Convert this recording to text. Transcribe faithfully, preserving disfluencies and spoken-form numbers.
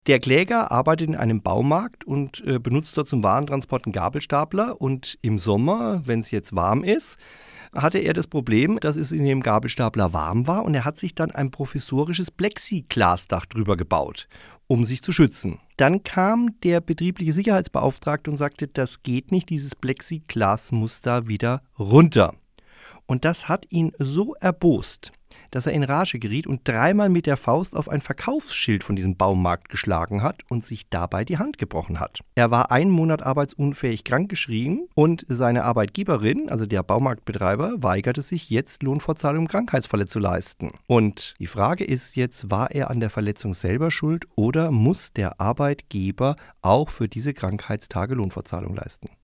Der Kläger arbeitet in einem Baumarkt und äh, benutzt dort zum Warentransport einen Gabelstapler. Und im Sommer, wenn es jetzt warm ist, hatte er das Problem, dass es in dem Gabelstapler warm war und er hat sich dann ein provisorisches Plexiglasdach drüber gebaut, um sich zu schützen. Dann kam der betriebliche Sicherheitsbeauftragte und sagte, das geht nicht, dieses Plexiglas muss da wieder runter. Und das hat ihn so erbost, dass er in Rage geriet und dreimal mit der Faust auf ein Verkaufsschild von diesem Baumarkt geschlagen hat und sich dabei die Hand gebrochen hat. Er war einen Monat arbeitsunfähig krankgeschrieben und seine Arbeitgeberin, also der Baumarktbetreiber, weigerte sich jetzt Lohnfortzahlung im Krankheitsfalle zu leisten. Und die Frage ist jetzt, war er an der Verletzung selber schuld oder muss der Arbeitgeber auch für diese Krankheitstage Lohnfortzahlung leisten?